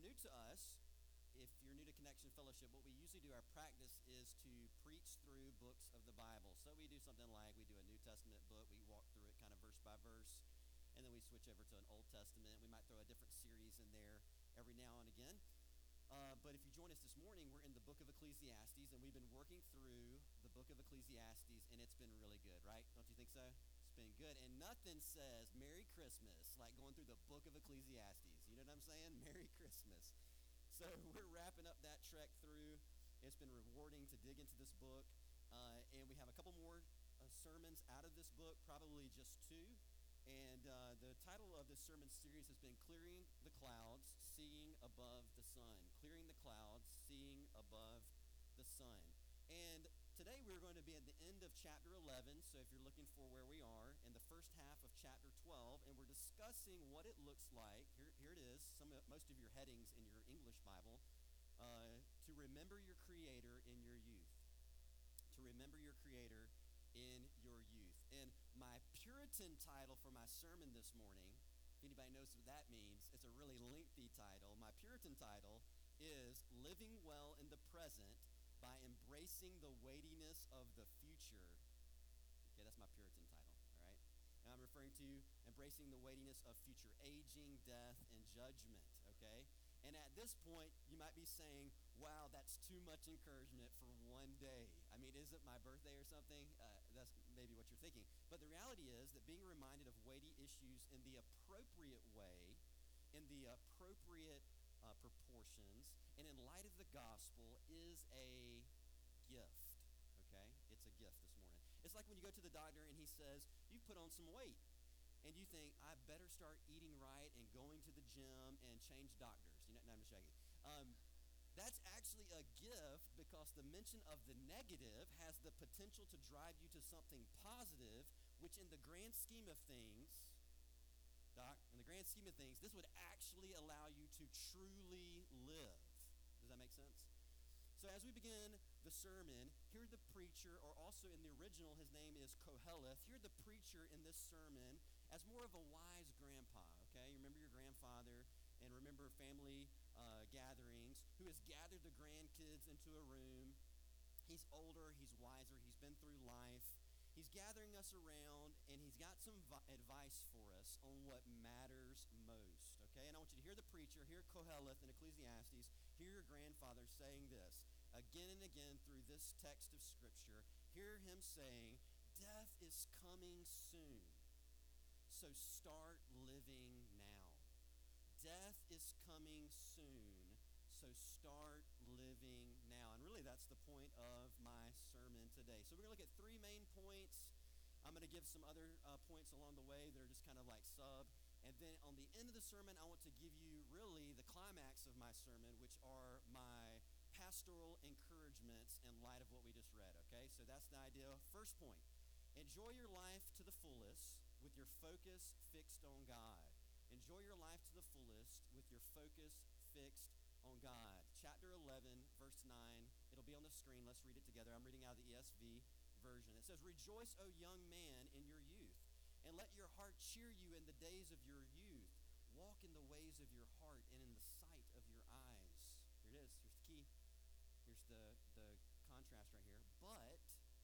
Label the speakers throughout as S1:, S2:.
S1: new to us, if you're new to Connection Fellowship, what we usually do, our practice is to preach through books of the Bible. So we do something like we do a New Testament book, we walk through it kind of verse by verse, and then we switch over to an Old Testament. We might throw a different series in there every now and again. But if you join us this morning, we're in the book of Ecclesiastes, and we've been working through the book of Ecclesiastes, and it's been really good, right? Don't you think so? It's been good. And nothing says Merry Christmas like going through the book of Ecclesiastes. You know what I'm saying? Merry Christmas. So we're wrapping up that trek through. It's been rewarding to dig into this book. And we have a couple more sermons out of this book, probably just two. And the title of this sermon series has been Clearing the Clouds, Seeing Above the Sun. Clearing the Clouds, Seeing Above the Sun. And today we're going to be at the end of chapter 11, so if you're looking for where we are, in the first half of chapter 12, and we're discussing what it looks like, here it is, most of your headings in your English Bible, to remember your Creator in your youth. To remember your Creator in your youth. And my Puritan title for my sermon this morning, if anybody knows what that means, it's a really lengthy title. My Puritan title is Living Well in the Present by Embracing the Weightiness of the Future. Okay, that's my Puritan title, all right? And I'm referring to embracing the weightiness of future aging, death, and judgment, okay? And at this point, you might be saying, wow, that's too much encouragement for one day. I mean, is it my birthday or something? That's maybe what you're thinking. But the reality is that being reminded of weighty issues in the appropriate way, in the appropriate proportions, and in light of the gospel is a gift, okay? It's a gift this morning. It's like when you go to the doctor and he says, you've put on some weight. And you think, I better start eating right and going to the gym and change doctors. You know, no, I'm just joking. That's actually a gift because the mention of the negative has the potential to drive you to something positive, which in the grand scheme of things, Doc, in the grand scheme of things, this would actually allow you to truly live. Does that make sense? So as we begin the sermon, hear the preacher, or also in the original, his name is Koheleth. Hear the preacher in this sermon as more of a wise grandpa, okay? You remember your grandfather and remember family gatherings, who has gathered the grandkids into a room. He's older, he's wiser, he's been through life. He's gathering us around, and he's got some advice for us on what matters most, okay? And I want you to hear the preacher, hear Koheleth in Ecclesiastes, hear your grandfather saying this again and again through this text of Scripture. Hear him saying, death is coming soon, so start living now. Death is coming soon, so start living now. And really that's the point of my sermon today. So we're going to look at three main points. I'm going to give some other points along the way that are just kind of like sub. And then on the end of the sermon, I want to give you really the climax of my sermon, which are my pastoral encouragements in light of what we just read, okay? So that's the idea. First point, enjoy your life to the fullest with your focus fixed on God. Enjoy your life to the fullest with your focus fixed on God. Chapter 11, verse 9. It'll be on the screen. Let's read it together. I'm reading out of the ESV version. It says, rejoice, O young man, in your youth, and let your heart cheer you in the days of your youth. Walk in the ways of your heart and in the sight of your eyes. Here it is. Here's the key. Here's the contrast right here. But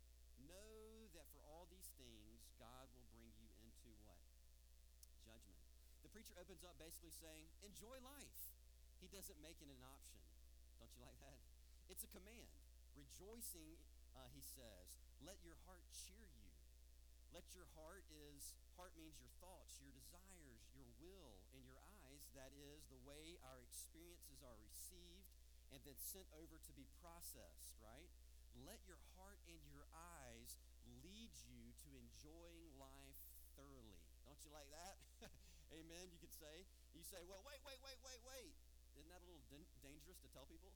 S1: know that for all these things, God will bring you into what? Judgment. The preacher opens up basically saying, enjoy life. He doesn't make it an option. Don't you like that? It's a command. Rejoicing, he says, let your heart cheer you. Let your heart means your thoughts, your desires, your will, and your eyes. That is the way our experiences are received and then sent over to be processed, right? Let your heart and your eyes lead you to enjoying life thoroughly. Don't you like that? Amen, you could say. You say, well, wait. Isn't that a little dangerous to tell people?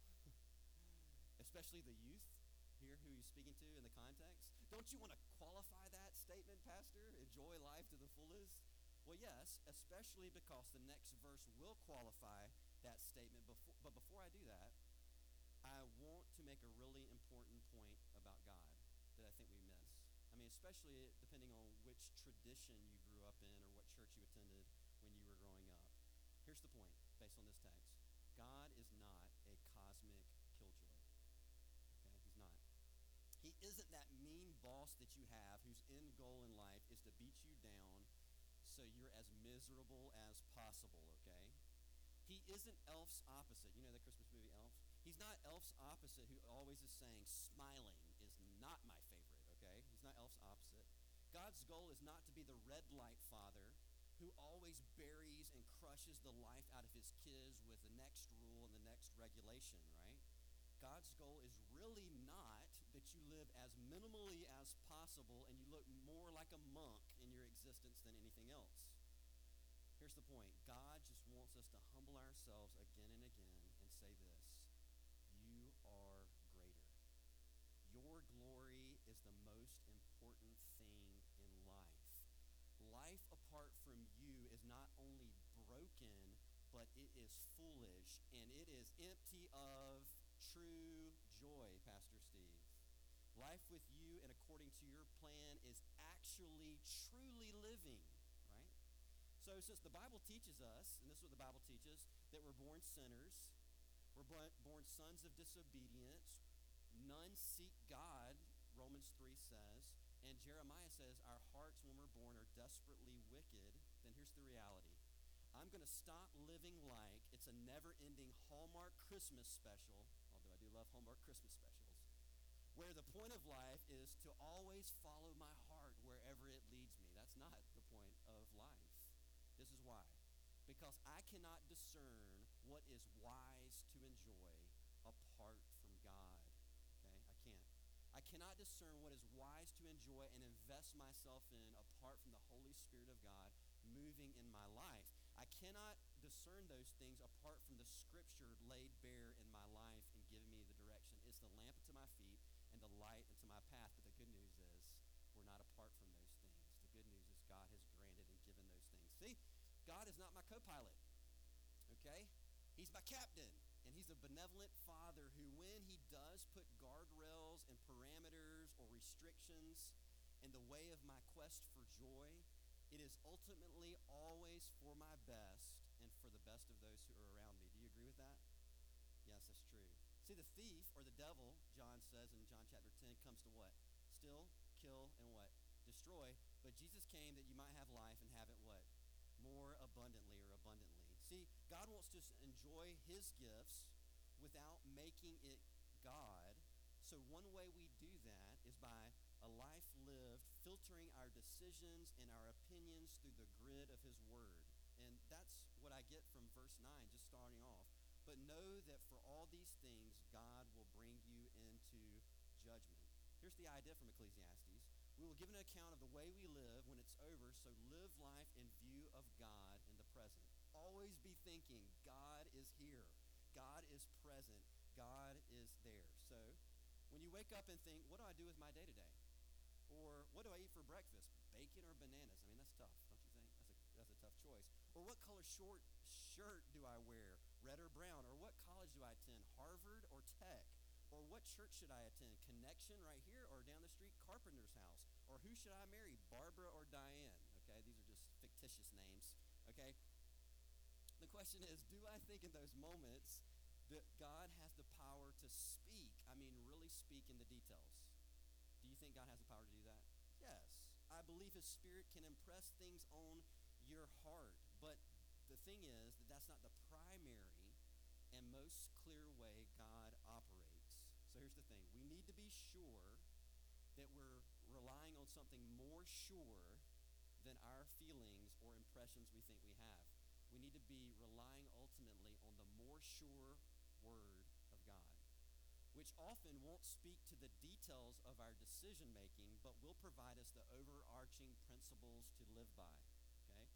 S1: Especially the youth here who he's speaking to in the context. Don't you want to qualify that statement, Pastor? Enjoy life to the fullest? Well, yes, especially because the next verse will qualify that statement. But before I do that, I want to make a really important point about God that I think we miss. I mean, especially depending on which tradition you grew up in or what church you attended when you were growing up. Here's the point based on this text. God is not a cosmic killjoy. Okay? He's not. He isn't that mean boss that you have whose end goal in life is to beat you down so you're as miserable as possible, okay? He isn't Elf's opposite. You know the Christmas movie Elf? He's not Elf's opposite who always is saying, smiling is not my favorite, okay? He's not Elf's opposite. God's goal is not to be the red light father who always buries and crushes the life out of his kids with the next rule and the next regulation, right? God's goal is really not that you live as minimally as possible and you look more like a monk in your existence than anything else. Here's the point. God just wants us to humble ourselves again and again and say this: you are greater. Your glory is the most important thing in life. Life apart from you is not only broken, but it is foolish, and it is empty of true joy, Pastor Steve. Life with you and according to your plan is actually truly living, right? So since the Bible teaches us, and this is what the Bible teaches, that we're born sinners, we're born sons of disobedience, none seek God, Romans 3 says, and Jeremiah says our hearts when we're born are desperately wicked, then here's the reality. I'm going to stop living like it's a never-ending Hallmark Christmas special, although I do love Hallmark Christmas specials, where the point of life is to always follow my heart wherever it leads me. That's not the point of life. This is why. Because I cannot discern what is wise to enjoy apart from God. Okay? I can't. I cannot discern what is wise to enjoy and invest myself in apart from the Holy Spirit of God moving in my life. I cannot discern those things apart from the Scripture laid bare in my life and giving me the direction. It's the lamp unto my feet and the light unto my path. But the good news is we're not apart from those things. The good news is God has granted and given those things. See, God is not my co-pilot, okay? He's my captain, and he's a benevolent father who, when he does put guardrails and parameters or restrictions in the way of my quest for joy, it is ultimately always for my best and for the best of those who are around me. Do you agree with that? Yes, that's true. See, the thief, or the devil, John says in John chapter 10, comes to what? Steal, kill, and what? Destroy. But Jesus came that you might have life and have it what? More abundantly or abundantly. See, God wants us to enjoy his gifts without making it God. So one way we do that is by a life lived filtering our decisions and our opinions through the grid of his word. And that's what I get from verse 9, just starting off. But know that for all these things, God will bring you into judgment. Here's the idea from Ecclesiastes. We will give an account of the way we live when it's over, so live life in view of God in the present. Always be thinking, God is here. God is present. God is there. So when you wake up and think, what do I do with my day today? Or what do I eat for breakfast? Bacon or bananas? I mean, that's tough, don't you think? That's a tough choice. Or what color shirt do I wear? Red or brown? Or what college do I attend? Harvard or Tech? Or what church should I attend? Connection right here or down the street, Carpenter's house? Or who should I marry? Barbara or Diane? Okay, these are just fictitious names. Okay? The question is, do I think in those moments that God has the power to speak? I mean, really speak in the details. Do you think God has the power to do that? Yes. I believe his Spirit can impress things on your heart. But the thing is that that's not the primary and most clear way God operates. So here's the thing. We need to be sure that we're relying on something more sure than our feelings or impressions we think we have. We need to be relying ultimately on the more sure word of God, which often won't speak to the details of our decision making, but will provide us the overarching principles to live by. Okay?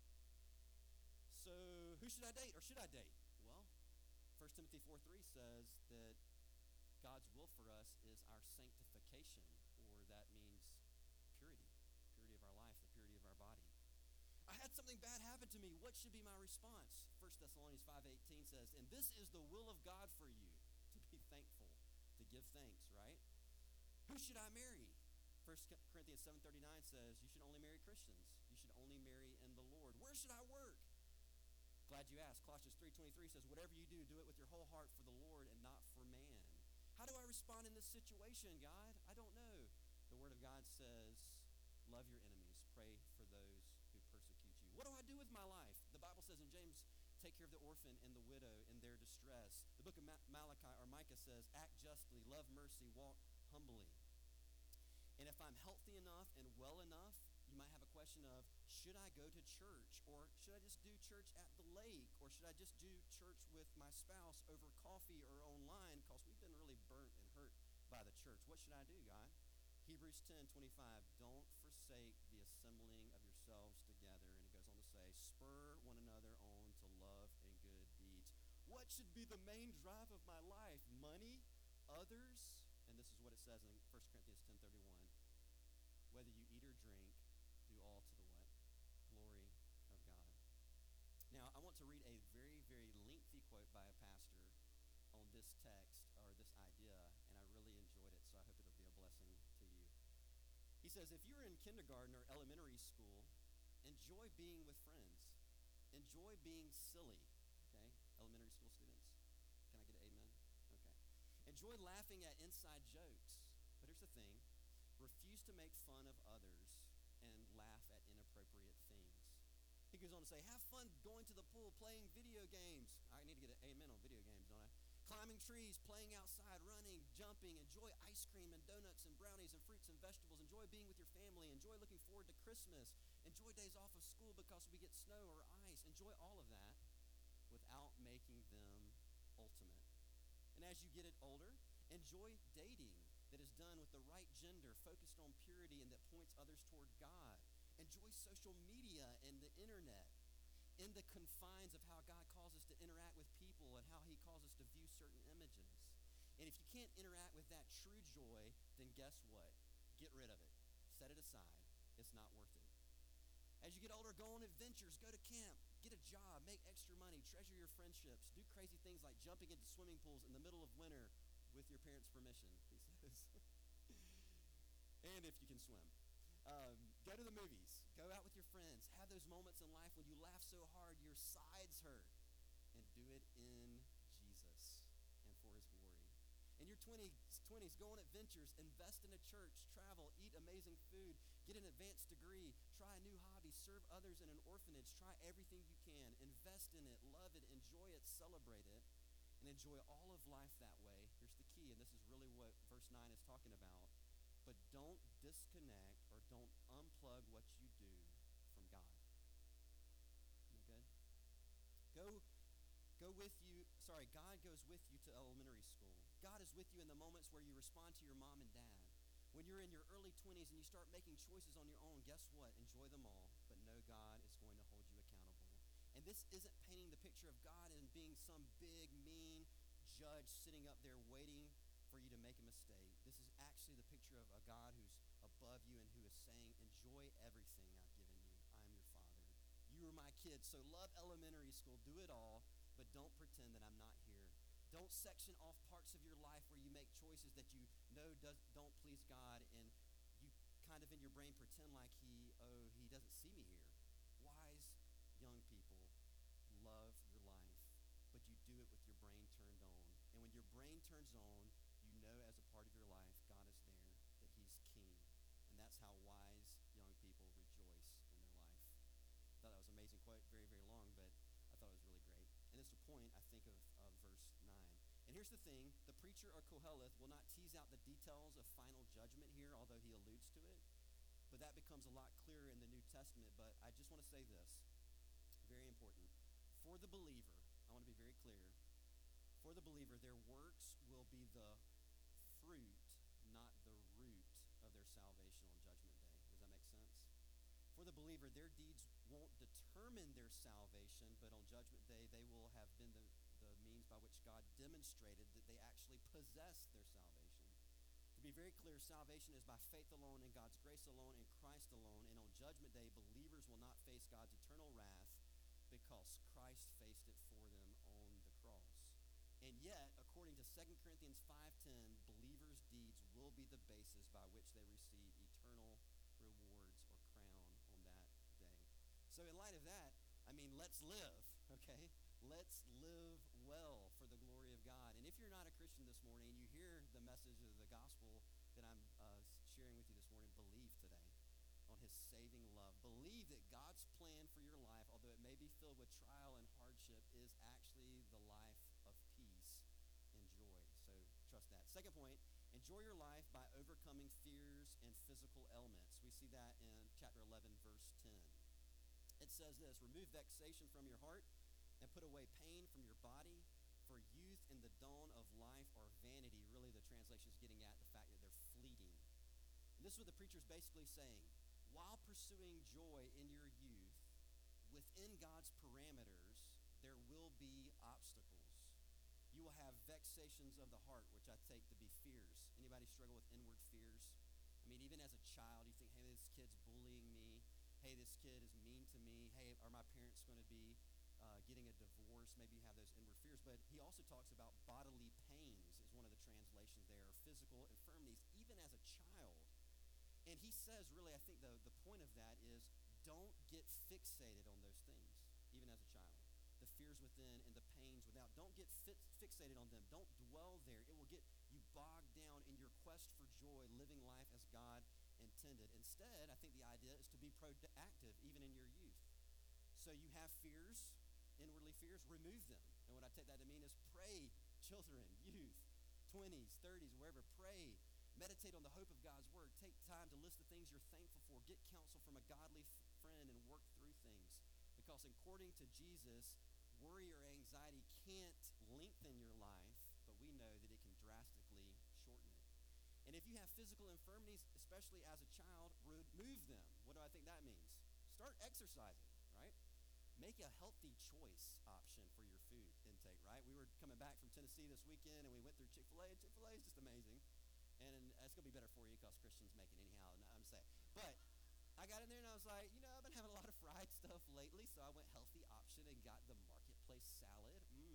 S1: So who should I date, or should I date? Well, 1 Timothy 4:3 says that God's will for us is our sanctification, or that means purity of our life, the purity of our body. I had something bad happen to me. What should be my response? 1 Thessalonians 5:18 says, and this is the will of God for you, to be thankful, to give thanks, right? Who should I marry? 1 Corinthians 7:39 says you should only marry Christians. You should only marry in the Lord. Where should I work? Glad you asked. Colossians 3:23 says, whatever you do, do it with your whole heart for the Lord and not for man. How do I respond in this situation, God? I don't know. The Word of God says, love your enemies. Pray for those who persecute you. What do I do with my life? The Bible says in James, take care of the orphan and the widow in their distress. The book of Malachi or Micah says, act justly, love mercy, walk humbly. And if I'm healthy enough and well enough, you might have a question of, should I go to church? Or should I just do church at the lake? Or should I just do church with my spouse over coffee or online? Because we've been really burnt and hurt by the church. What should I do, God? Hebrews 10:25, don't forsake the assembling of yourselves together. And it goes on to say, spur one another on to love and good deeds. What should be the main drive of my life? Money? Others? And this is what it says in 1 Corinthians 10:31. Whether you eat or drink, do all to the what? Glory of God. Now, I want to read a very, very lengthy quote by a pastor on this text or this idea, and I really enjoyed it, so I hope it'll be a blessing to you. He says, if you're in kindergarten or elementary school, enjoy being with friends. Enjoy being silly, okay? Elementary school students, can I get an amen? Okay. Enjoy laughing at inside jokes. But here's the thing. Refuse to make fun of others and laugh at inappropriate things. He goes on to say, have fun going to the pool, playing video games. I need to get an amen on video games, don't I? Climbing trees, playing outside, running, jumping. Enjoy ice cream and donuts and brownies and fruits and vegetables. Enjoy being with your family. Enjoy looking forward to Christmas. Enjoy days off of school because we get snow or ice. Enjoy all of that without making them ultimate. And as you get it older, enjoy dating that is done with the right gender, focused on purity, and that points others toward God. Enjoy social media and the internet in the confines of how God calls us to interact with people and how he calls us to view certain images. And if you can't interact with that true joy, then guess what? Get rid of it. Set it aside. It's not worth it. As you get older, go on adventures, go to camp, get a job, make extra money, treasure your friendships, do crazy things like jumping into swimming pools in the middle of winter with your parents' permission, he says. And if you can swim. Go to the movies. Go out with your friends. Have those moments in life when you laugh so hard your sides hurt. And do it in Jesus and for his glory. In your 20s, go on adventures. Invest in a church. Travel. Eat amazing food. Get an advanced degree. Try a new hobby. Serve others in an orphanage. Try everything you can. Invest in it. Love it. Enjoy it. Celebrate it. And enjoy all of life that way. Here's the key, and this is really what verse 9 is talking about. But don't disconnect or don't unplug what you do from God. Isn't that good? God goes with you to elementary school. God is with you in the moments where you respond to your mom and dad. When you're in your early 20s and you start making choices on your own, guess what? Enjoy them all, but know God is going to hold you accountable. And this isn't painting the picture of God as being some big, mean judge sitting up there waiting for you to make a mistake. This is actually the picture of a God who's above you and who is saying, enjoy everything I've given you. I am your Father. You are my kids, so love elementary school. Do it all, but don't pretend that I'm not here. Don't section off parts of your life where you make choices that you know don't please God, and you kind of in your brain pretend like he doesn't see me here. Wise young people, love your life, but you do it with your brain turned on. And when your brain turns on, you know as a part of your life, God is there, that he's king. And that's how wise young people rejoice in their life. I thought that was an amazing quote, very, very long, but I thought it was really great. And it's the point, I think, of verse 9. And here's the thing, the preacher or Koheleth will not tease out the details of final judgment here, although he alludes to it. But that becomes a lot clearer in the New Testament. But I just want to say this, very important. For the believer, I want to be very clear, for the believer, their works will be the fruit, not the root of their salvation on Judgment Day. Does that make sense? For the believer, their deeds won't determine their salvation, but on Judgment Day, they will have been the means by which God demonstrated that they actually possess their salvation. To be very clear, salvation is by faith alone, in God's grace alone, in Christ alone. And on Judgment Day, believers will not face God's eternal wrath because Christ faced it for them on the cross. And yet, according to 2 Corinthians 5:10, believers' deeds will be the basis by which they receive eternal rewards or crown on that day. So in light of that, let's live, okay? Let's live well for the glory of God. And if you're not a Christian this morning and you hear the message of the gospel that I'm sharing with you this morning, believe today on his saving love. Believe that God's plan for your life, although it may be filled with trial and hardship, is actually the life of peace and joy. So trust that. Second point, enjoy your life by overcoming fears and physical ailments. We see that in chapter 11, verse 10. It says this, remove vexation from your heart and put away pain from your body, for youth and the dawn of life are vanity. Really, the translation is getting at the fact that they're fleeting. And this is what the preacher's basically saying. While pursuing joy in your youth, within God's parameters, there will be obstacles. You will have vexations of the heart, which I take to be fears. Anybody struggle with inward fears? I mean, even as a child, you think, hey, this kid's bullying me. Hey, this kid is mean to me. Hey, are my parents going to be getting a divorce? Maybe you have those inward fears. But he also talks about bodily pains is one of the translations there, or physical infirmities, even as a child. And he says, really, I think the point of that is don't get fixated on those things, even as a child. The fears within and the pains without. Don't get fixated on them. Don't dwell there. It will get you bogged down in your quest for joy, living life as God intended. Instead, I think the idea is to be proactive even in your youth. So you have fears, inwardly fears, remove them. And what I take that to mean is pray, children, youth, 20s, 30s, wherever, pray. Meditate on the hope of God's word. Take time to list the things you're thankful for. Get counsel from a godly friend and work through things. Because according to Jesus, worry or anxiety can't lengthen your life, but we know that it can drastically shorten it. And if you have physical infirmities, especially as a child, remove them. What do I think that means? Start exercising, right? Make a healthy choice option for your food intake, right? We were coming back from Tennessee this weekend, and we went through Chick-fil-A. Chick-fil-A is just amazing. And it's going to be better for you because Christians make it anyhow, I'm saying. But I got in there and I was like, I've been having a lot of fried stuff lately, so I went healthy option and got the Marketplace salad.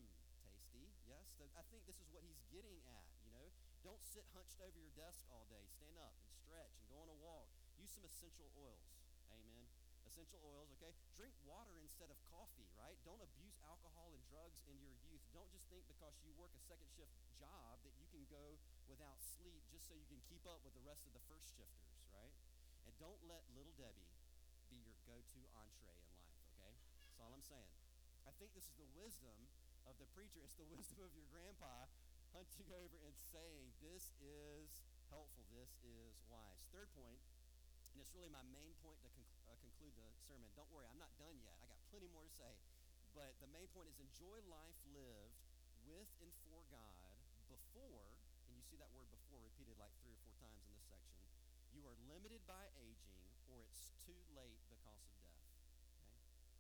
S1: Tasty. Yes, I think this is what he's getting at, Don't sit hunched over your desk all day. Stand up and stretch and go on a walk. Use some essential oils. Amen. Essential oils, okay? Drink water instead of coffee, right? Don't abuse alcohol and drugs in your youth. Don't just think because you work a second shift job that you can go without sleep just so you can keep up with the rest of the first shifters, right? And don't let Little Debbie be your go-to entree in life, okay? That's all I'm saying. I think this is the wisdom of the preacher. It's the wisdom of your grandpa hunching over and saying, this is helpful. This is wise. Third point, and it's really my main point to conclude the sermon. Don't worry, I'm not done yet. I got plenty more to say. But the main point is enjoy life lived with and for God before, and you see that word before repeated like 3 or 4 times in this section, you are limited by aging or it's too late because of death. Okay?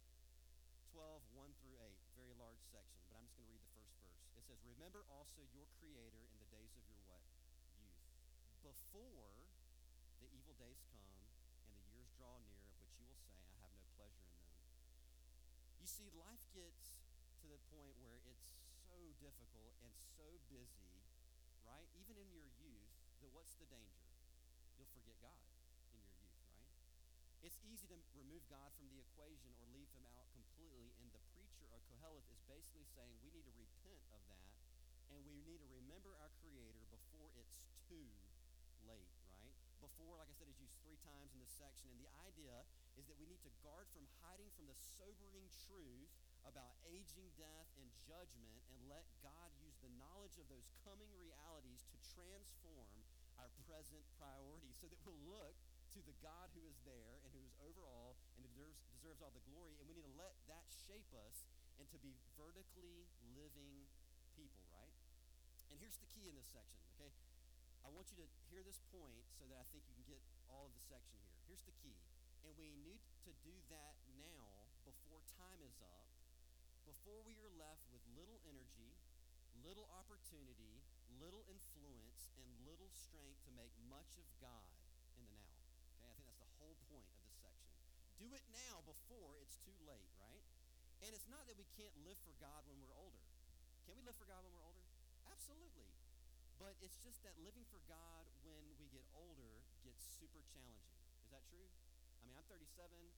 S1: 12, 1 through 8, very large section, but I'm just going to read the first verse. It says, remember also your Creator in the days of your what? Youth. Before the evil days come and the years draw near, of which you will say, I have no pleasure in them. You see, life gets to the point where it's so difficult and so busy, right? Even in your youth, that what's the danger? You'll forget God in your youth, right? It's easy to remove God from the equation or leave him out completely, and the preacher, or Koheleth, is basically saying we need to repent of that, and we need to remember our Creator before it's too late, right? Before, like I said, is used 3 times in this section, and the idea is that we need to guard from hiding from the sobering truth about aging, death, and judgment, and let God use the knowledge of those coming realities to transform our present priorities so that we'll look to the God who is there and who is over all and deserves all the glory, and we need to let that shape us and to be vertically living people, right? And here's the key in this section, okay? I want you to hear this point so that I think you can get all of the section here. Here's the key. And we need to do that now before time is up, before we are left with little energy, little opportunity, little influence, and little strength to make much of God in the now. Okay, I think that's the whole point of this section. Do it now before it's too late, right? And it's not that we can't live for God when we're older. Can we live for God when we're older? Absolutely. But it's just that living for God when we get older gets super challenging. Is that true? I mean, I'm 37.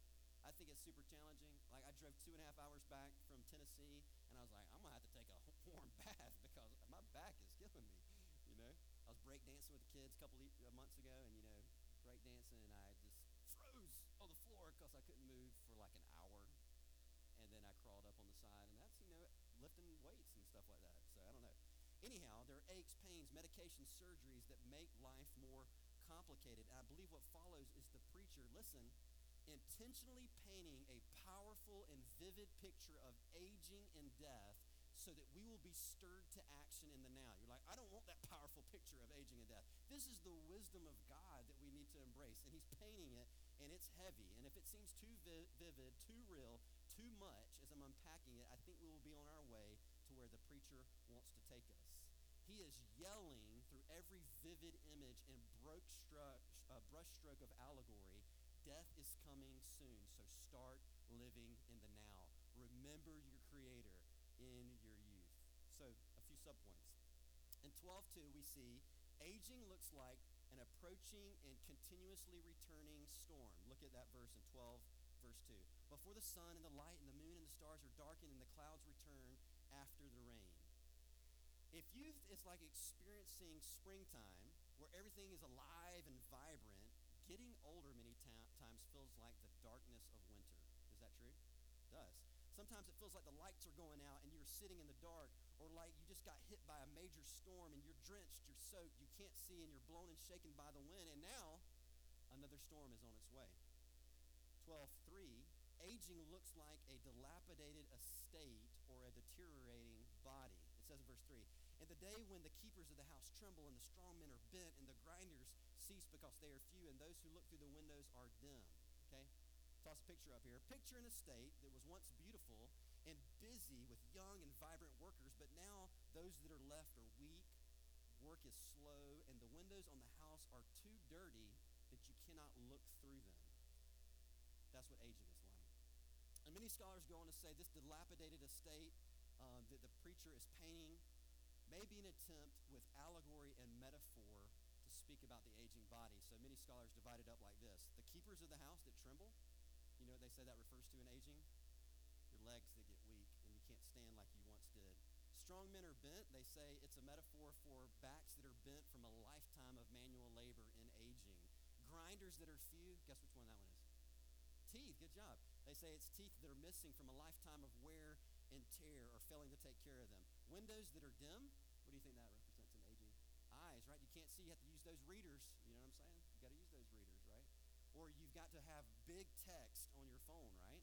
S1: I think it's super challenging. Like, I drove 2.5 hours back from Tennessee, and I was like, I'm going to have to take a warm bath because my back is killing me, you know. I was breakdancing with the kids a couple of months ago, and, you know, breakdancing, and I just froze on the floor because I couldn't move for like an hour. And then I crawled up on the side, and that's, you know, lifting weights and stuff like that. So I don't know. Anyhow, there are aches, pains, medications, surgeries that make life more complicated. And I believe what follows is the preacher, listen, intentionally painting a powerful and vivid picture of aging and death so that we will be stirred to action in the now. You're like, I don't want that powerful picture of aging and death. This is the wisdom of God that we need to embrace. And he's painting it, and it's heavy. And if it seems too vivid, too real, too much as I'm unpacking it, I think we will be on our way to where the preacher wants to take us. He is yelling through every vivid image and brushstroke of allegory. Death is coming soon, so start living in the now. Remember your Creator in your youth. So, a few subpoints. In 12:2, we see aging looks like an approaching and continuously returning storm. Look at that verse in 12, verse 2. Before the sun and the light and the moon and the stars are darkened and the clouds return after the rain. If youth is like experiencing springtime, where everything is alive and vibrant, getting older many times feels like the darkness of winter. Is that true? It does. Sometimes it feels like the lights are going out and you're sitting in the dark, or like you just got hit by a major storm and you're drenched, you're soaked, you can't see, and you're blown and shaken by the wind, and now another storm is on its way. 12:3, aging looks like a dilapidated estate or a deteriorating body. It says in verse 3, in the day when the keepers of the house tremble and the strong men are bent and the grinders cease because they are few and those who look through the windows are dim. Okay? Toss a picture up here. Picture an estate that was once beautiful and busy with young and vibrant workers, but now those that are left are weak, work is slow, and the windows on the house are too dirty that you cannot look through them. That's what aging is like. And many scholars go on to say this dilapidated estate that the preacher is painting may be an attempt with allegory and metaphor to speak about the aging body. So many scholars divide it up like this. The keepers of the house that tremble, you know what they say that refers to in aging? Your legs that get weak and you can't stand like you once did. Strong men are bent. They say it's a metaphor for backs that are bent from a lifetime of manual labor in aging. Grinders that are few, guess which one that one is? Teeth, good job. They say it's teeth that are missing from a lifetime of wear and tear or failing to take care of them. Windows that are dim, what do you think that represents in aging? Eyes, right? You can't see, you have to use those readers. You know what I'm saying? You got to use those readers, right? Or you've got to have big text on your phone, right?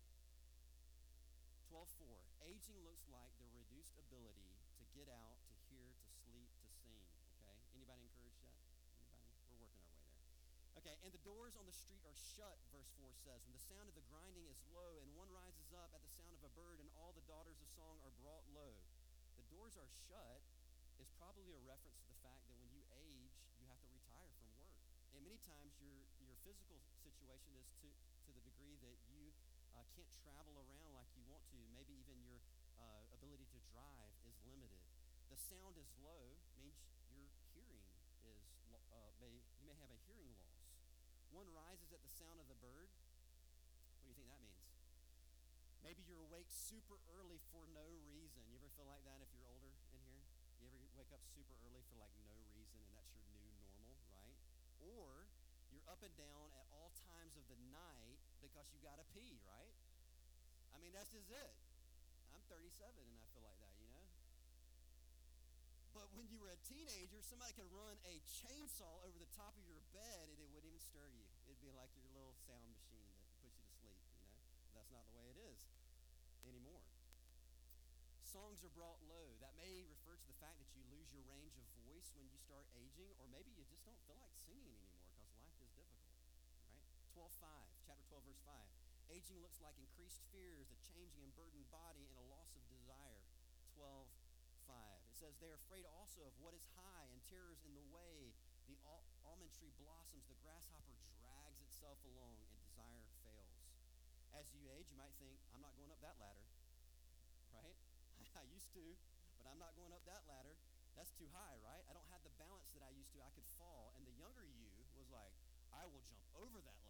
S1: 12:4, aging looks like the reduced ability to get out, to hear, to sleep, to sing, okay? Anybody encouraged yet? Anybody? We're working our way there. Okay, and the doors on the street are shut, verse 4 says, when the sound of the grinding is low and one rises up at the sound of a bird and all the daughters of song are brought low. The doors are shut is probably a reference to the fact that when you age, you have to retire from work. And many times your physical situation is to the degree that you can't travel around like you want to. Maybe even your ability to drive is limited. The sound is low means your hearing is you may have a hearing loss. One rises at the sound of the bird. What do you think that means? Maybe you're awake super early for no reason. You ever feel like that if you're older in here? You ever wake up super early for like no reason and that's your new normal, right? Or you're up and down at all times of the night because you got to pee, right? I mean, that's just it. I'm 37 and I feel like that, you know? But when you were a teenager, somebody could run a chainsaw over the top of your bed and it wouldn't even stir you. It'd be like your little sound machine that puts you to sleep, you know? That's not the way it is anymore. Songs are brought low. That may refer to the fact that you lose your range of voice when you start aging, or maybe you just don't feel like singing anymore because life is difficult, right? 12:5, chapter 12, verse 5. Aging looks like increased fears, a changing and burdened body, and a loss of desire. 12:5. It says, they are afraid also of what is high and terrors in the way. The almond tree blossoms, the grasshopper drags itself along, and desire fails. As you age, you might think, I'm not going up that ladder, right? I used to, but I'm not going up that ladder. That's too high, right? I don't have the balance that I used to. I could fall. And the younger you was like, I will jump over that ladder because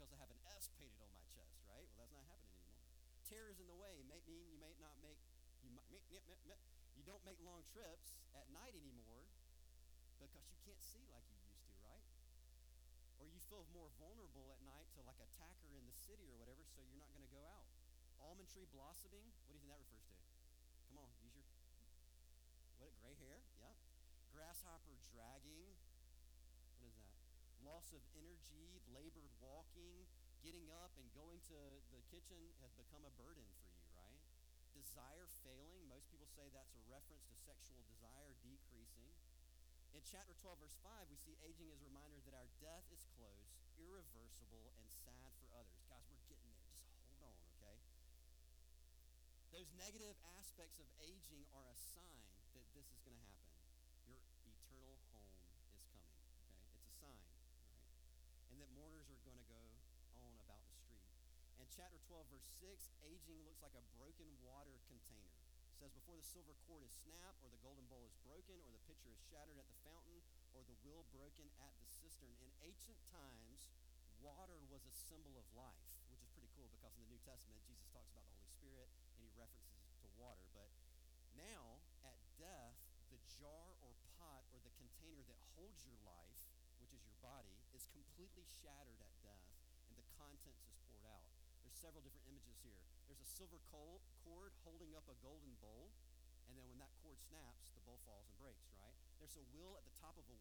S1: because I have an S painted on my chest, right? Well, that's not happening anymore. Terrors in the way may mean you may not make, you don't make long trips at night anymore because you can't see like you used to, right? Or you feel more vulnerable at night to like attacker in the city or whatever, so you're not going to go out. Almond tree blossoming, what do you think that refers to? Come on, use your, gray hair? Yeah. Grasshopper dragging, what is that? Loss of energy, labored walking, getting up and going to the kitchen has become a burden for you, right? Desire failing, most people say that's a reference to sexual desire decreasing. In chapter 12, verse 5, we see aging as a reminder that our death is close, irreversible, and sad for others. Guys, we're getting there. Just hold on, okay? Those negative aspects of aging are a sign that this is going to happen. Your eternal home is coming, okay? It's a sign, right? And that mourners are going to go on about the street. And chapter 12, verse 6, aging looks like a broken water container. It says, before the silver cord is snapped, or the golden bowl is broken, or the pitcher is shattered at the fountain, or the wheel broken at the cistern. In ancient times, water was a symbol of life, which is pretty cool because in the New Testament, Jesus talks about the Holy Spirit, and he references to water. But now, at death, the jar or pot or the container that holds your life, which is your body, is completely shattered at death, and the contents is poured out. There's several different images here. There's a silver cord holding up a golden bowl, and then when that cord snaps, the bowl falls and breaks, right? There's a wheel at the top of a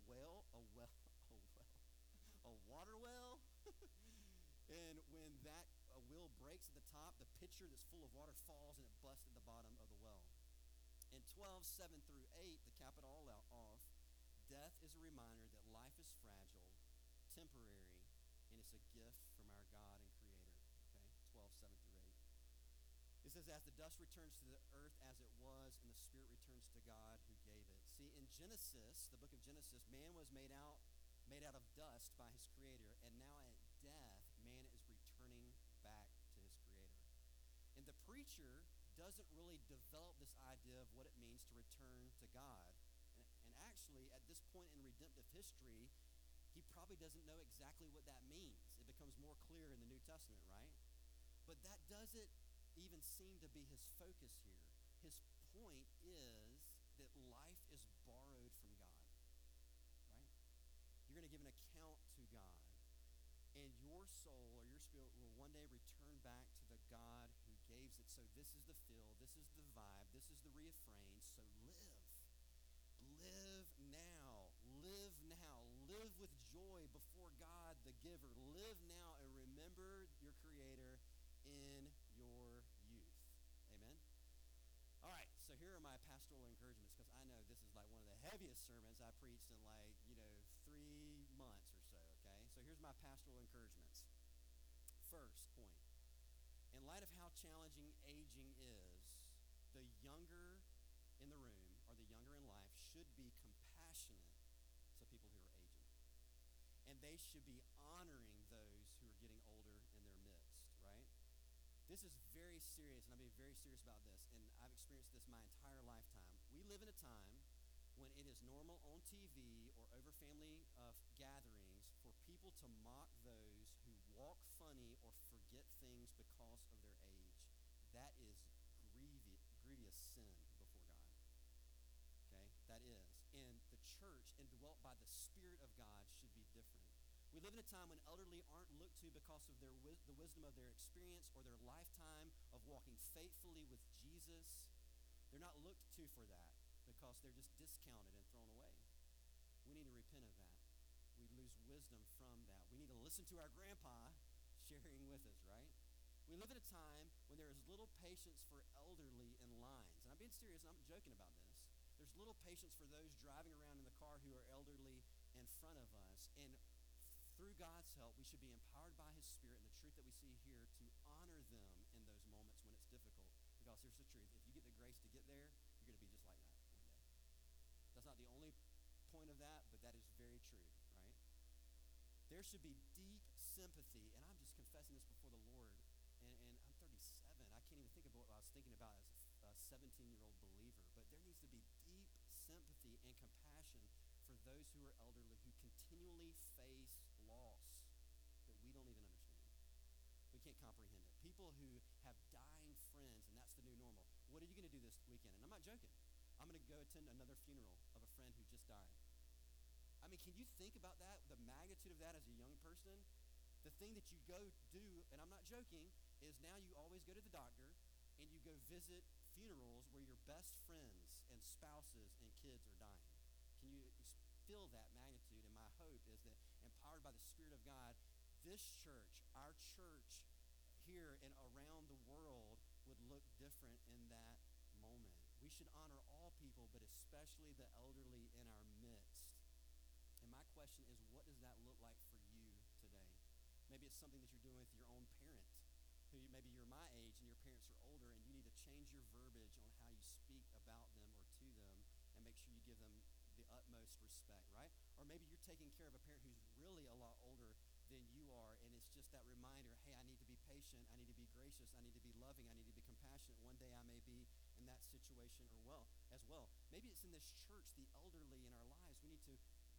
S1: water well. And when that wheel breaks at the top, the pitcher that's full of water falls and it busts at the bottom of the well. In 12, 7 through 8, to cap it all off, death is a reminder that life is fragile, temporary, and it's a gift from our God and Creator. Okay, 12, 7 through 8. It says, as the dust returns to the earth as it was, and the spirit returns to God who gave it. See, in Genesis, the book of Genesis, man was made out of dust by his Creator, and now at death, man is returning back to his Creator. And the preacher doesn't really develop this idea of what it means to return to God. And actually, at this point in redemptive history, he probably doesn't know exactly what that means. It becomes more clear in the New Testament, right? But that doesn't even seem to be his focus here. His point is that life is borrowed from God, right? You're going to give an account to God. And your soul or your spirit will one day return back to the God who gave it. So this is the feel, this is the vibe, this is the refrain. So live. Live now. Live now. Live with joy before God the giver. Live now and remember your Creator in your youth. Amen? All right, so here are my pastoral encouragements, because I know this is like one of the heaviest sermons I preached in 3 months or so, okay? So here's my pastoral encouragements. First point, in light of how challenging aging is, the younger in the room or the younger in life should be compassionate to people who are aging. And they should be honoring those who are getting older in their midst, right? This is very serious, and I'm being very serious about this, and I've experienced this my entire lifetime. We live in a time when it is normal on TV or over family gatherings for people to mock those who walk funny or forget things because of their age. That is grievous sin before God. Okay? That is. And the church, indwelt by the Spirit of God, should be different. We live in a time when elderly aren't looked to because of the wisdom of their experience or their lifetime of walking faithfully with Jesus. They're not looked to for that because they're just discounted and thrown away. We need to repent of that. We lose wisdom from that. We need to listen to our grandpa sharing with us, right? We live in a time when there is little patience for elderly in lines. And I'm being serious, and I'm not joking about this. There's little patience for those driving around in the car who are elderly in front of us. And through God's help, we should be empowered by His Spirit and the truth that we see here to honor them in those moments when it's difficult. Because here's the truth. If you get the grace to get there, you're going to be just like that one day. That's not the only point of that, but that is very true, right? There should be deep sympathy, and I'm just confessing this before the Lord, and I'm 37. I can't even think of what I was thinking about as a 17-year-old believer, but there needs to be deep sympathy and compassion for those who are elderly who continually face loss that we don't even understand. can't comprehend it. People who have dying friends, and that's the new normal. What are you going to do this weekend? And I'm not joking. I'm going to go attend another funeral of a friend who just died. I mean, can you think about that, the magnitude of that as a young person? The thing that you go do, and I'm not joking, is now you always go to the doctor and you go visit funerals where your best friends and spouses and kids are dying. Can you feel that magnitude? And my hope is that, empowered by the Spirit of God, this church, our church here and around the world, would look different in that moment. We should honor all people, but especially the elderly in our midst. And my question is, what does that look like for you today? Maybe it's something that you're doing with your own parent, who maybe you're my age and your parents are older, and you need to change your verbiage on how you speak about them or to them, and make sure you give them the utmost respect, right? Or maybe you're taking care of a parent who's really a lot older than you are, and it's just that reminder, hey, I need to be patient, I need to be gracious, I need to be loving, I need to be compassionate. One day I may be in that situation as well. Maybe it's in this church, the elderly in our lives. We need to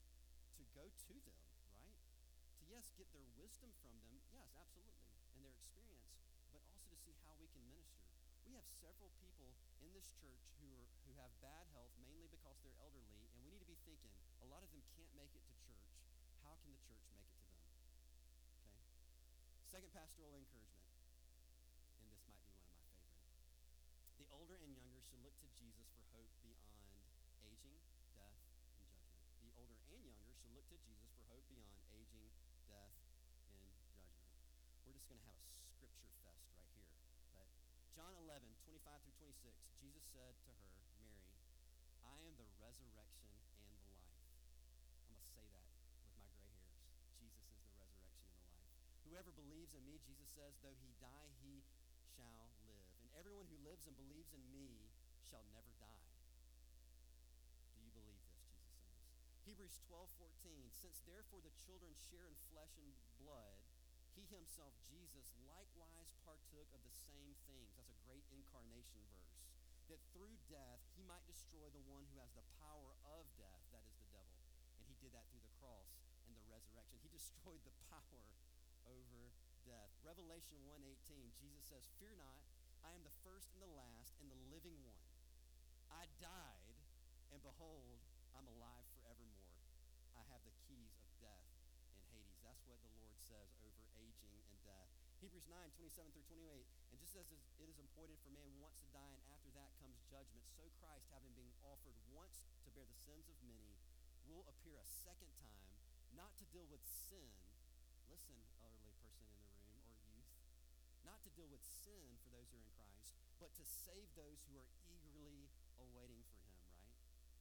S1: go to them, right? To, yes, get their wisdom from them, yes, absolutely, and their experience, but also to see how we can minister. We have several people in this church who have bad health, mainly because they're elderly, and we need to be thinking, a lot of them can't make it to church. How can the church make it to them? Okay? Second pastoral encouragement, and this might be one of my favorite. The older and younger should look to Jesus for hope beyond aging, death, and judgment. The older and younger should look to Jesus for hope beyond aging, death, and judgment. We're just going to have a scripture fest right here. But John 11:25-26, Jesus said to her, Mary, I am the resurrection and the life. I'm going to say that with my gray hairs. Jesus is the resurrection and the life. Whoever believes in me, Jesus says, though he die, he shall live. And everyone who lives and believes in me shall never die. Do you believe this, Jesus says? Hebrews 12:14, since therefore the children share in flesh and blood, he himself, Jesus, likewise partook of the same things. That's a great incarnation verse. That through death he might destroy the one who has the power of death, that is the devil. And he did that through the cross and the resurrection. He destroyed the power over death. Revelation 1:18, Jesus says, fear not, I am the first and the last and the living one. I died, and behold, I'm alive forevermore. I have the keys of death and Hades. That's what the Lord says over aging and death. Hebrews 9:27-28, and just as it is appointed for man once to die, and after that comes judgment, so Christ, having been offered once to bear the sins of many, will appear a second time, not to deal with sin. Listen, elderly person in the room, or youth. Not to deal with sin for those who are in Christ, but to save those who are eagerly awaiting for him, right?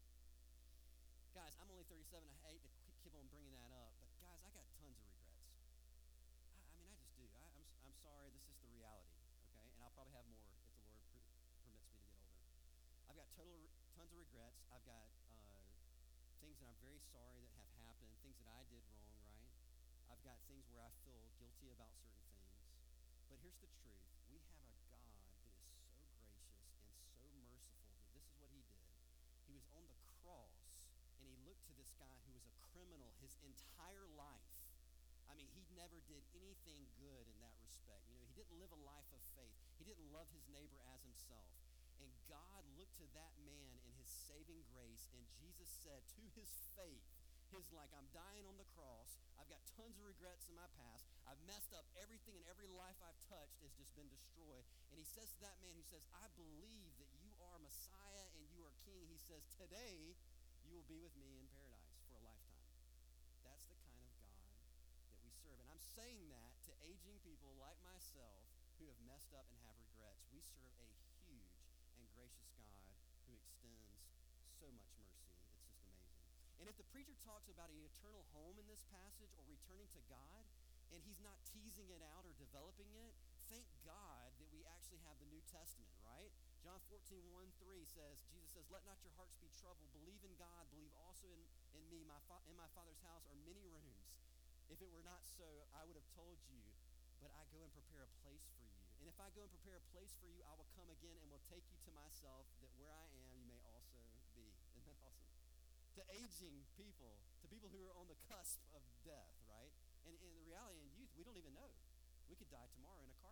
S1: Guys, I'm only 37. I hate to keep on bringing that up, but guys, I got tons of regrets. I mean, I just do. I'm sorry. This is the reality, okay? And I'll probably have more if the Lord permits me to get older. I've got tons of regrets. I've got things that I'm very sorry that have happened, things that I did wrong, right? I've got things where I feel guilty about certain things. But here's the truth. We have a God that is so gracious and so merciful that this is what he did. He was on the cross, and he looked to this guy who was a criminal his entire life. I mean, he never did anything good in that respect. You know, he didn't live a life of faith. He didn't love his neighbor as himself. And God looked to that man in his saving grace, and Jesus said to his faith, his like, I'm dying on the cross. I've got tons of regrets in my past. I've messed up everything, and every life I've touched has just been destroyed. And he says to that man who says, I believe that you are Messiah and you are King. He says, today you will be with me in paradise for a lifetime. That's the kind of God that we serve. And I'm saying that to aging people like myself who have messed up and have regrets. We serve a huge and gracious God who extends so much mercy. It's just amazing. And if the preacher talks about an eternal home in this passage or returning to God, and he's not teasing it out or developing it, thank God that we actually have the New Testament, right? John 14:1-3 says, Jesus says, let not your hearts be troubled. Believe in God. Believe also in me. In my Father's house are many rooms. If it were not so, I would have told you, but I go and prepare a place for you. And if I go and prepare a place for you, I will come again and will take you to myself, that where I am, you may also be. Isn't that awesome? To aging people, to people who are on the cusp of death, right? And in the reality in youth, we don't even know. We could die tomorrow in a car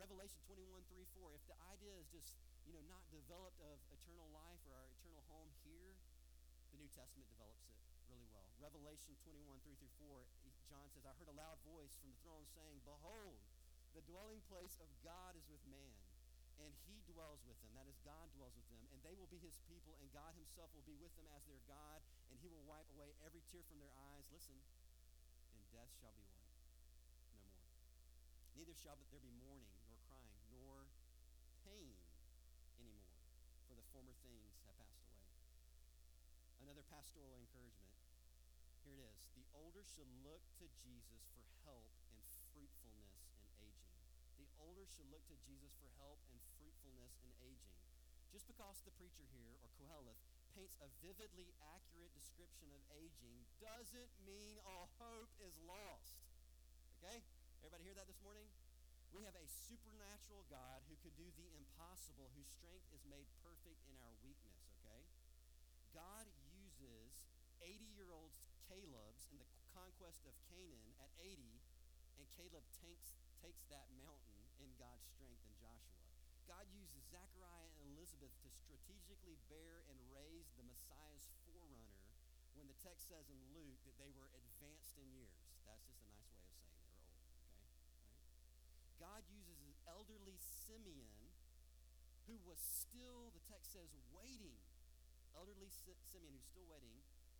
S1: Revelation 21:3-4, if the idea is just, not developed of eternal life or our eternal home here, the New Testament develops it really well. Revelation 21:3-4, John says, I heard a loud voice from the throne saying, behold, the dwelling place of God is with man, and he dwells with them. That is, God dwells with them, and they will be his people, and God himself will be with them as their God, and he will wipe away every tear from their eyes. Listen, and death shall be what? No more. Neither shall there be mourning, nor crying, nor pain anymore, for the former things have passed away. Another pastoral encouragement. Here it is. The older should look to Jesus for help and fruitfulness in aging. The older should look to Jesus for help and fruitfulness in aging. Just because the preacher here, or Koheleth, paints a vividly accurate description of aging doesn't mean all hope is lost. Okay? Everybody hear that this morning? We have a supernatural God who can do the impossible, whose strength is made perfect in our weakness, okay? God uses 80-year-old Caleb's in the conquest of Canaan at 80, and Caleb takes that mountain in God's strength in Joshua. God uses Zechariah and Elizabeth to strategically bear and raise the Messiah's forerunner when the text says in Luke that they were advanced in years. That's just a nice way of saying they were old, okay? Right? God uses an elderly Simeon who was still, the text says, waiting. Elderly Simeon who's still waiting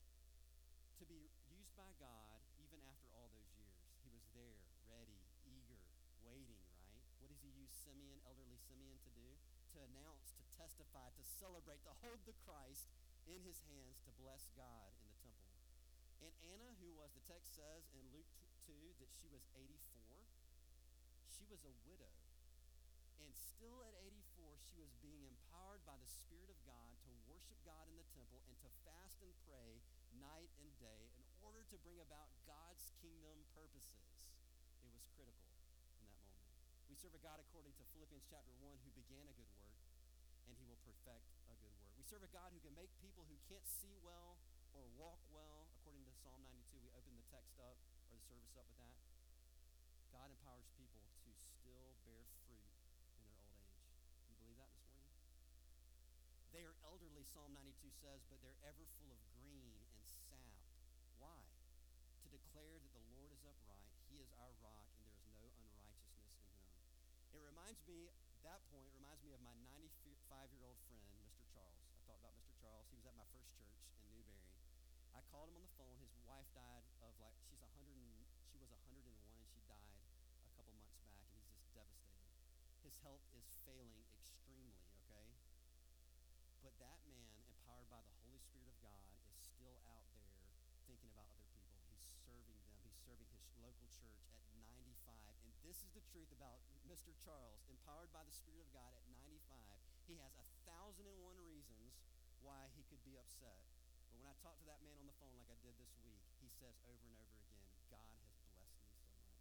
S1: to be used by God even after all those years. He was there, ready, eager, waiting, right? What does he use elderly Simeon to do? To announce, to testify, to celebrate, to hold the Christ in his hands, to bless God in the temple. And Anna, who was, the text says in Luke 2 that she was 84, she was a widow. And still at 84, she was being empowered by the Spirit of God to worship God in the temple and to fast and pray night and day in order to bring about God's kingdom purposes. It was critical in that moment. We serve a God, according to Philippians chapter 1, who began a good work, and he will perfect a good work. We serve a God who can make people who can't see well or walk well, according to Psalm 92. We opened the text up, or the service up with that. God empowers people to still bear fruit in their old age. You believe that this morning? They are elderly, Psalm 92 says, but they're ever full of green and sap. Why? To declare that the Lord is upright, he is our rock, and there is no unrighteousness in him. It reminds me, that point reminds me of my 95-year-old friend, Mr. Charles. I talked about Mr. Charles. He was at my first church in Newberry. I called him on the phone. His wife died of she was 101 and she died a couple months back, and he's just devastated. His health is failing extremely, okay? But that man, empowered by the Holy Spirit of God, is still out there thinking about other people. He's serving them. He's serving his local church at 95. And this is the truth about Mr. Charles. Empowered by the Spirit of God at 95, he has 1,001 reasons why he could be upset. But when I talk to that man on the phone like I did this week, he says over and over again, God has blessed me so much.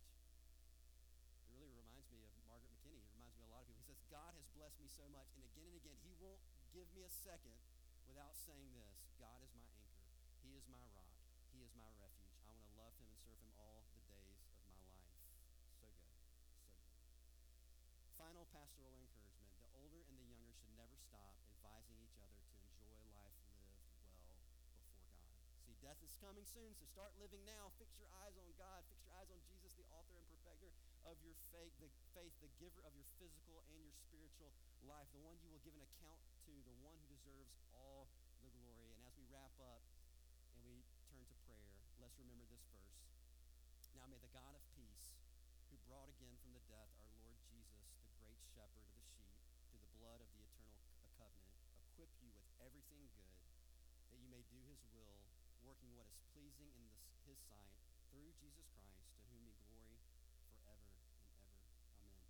S1: It really reminds me of Margaret McKinney. It reminds me of a lot of people. He says, God has blessed me so much. And again, he won't give me a second without saying this: God is my anchor. He is my rock. He is my refuge. I want to love him and serve him all the days of my life. So good. So good. Final pastoral encouragement. The older and the younger should never stop advising each other to enjoy life lived well before God. See, death is coming soon, so start living now. Fix your eyes on God. Fix your eyes on Jesus, the author and perfecter of your faith, the giver of your physical and your spiritual life, the one you will give an account to, the one who deserves all the glory. And as we wrap up and we turn to prayer, let's remember this verse. Now may the God of peace, who brought again from the death our Lord Jesus, the great shepherd of the sheep, through the blood of the eternal covenant, equip you with everything good, that you may do his will, working what is pleasing in his sight, through Jesus Christ, to whom be glory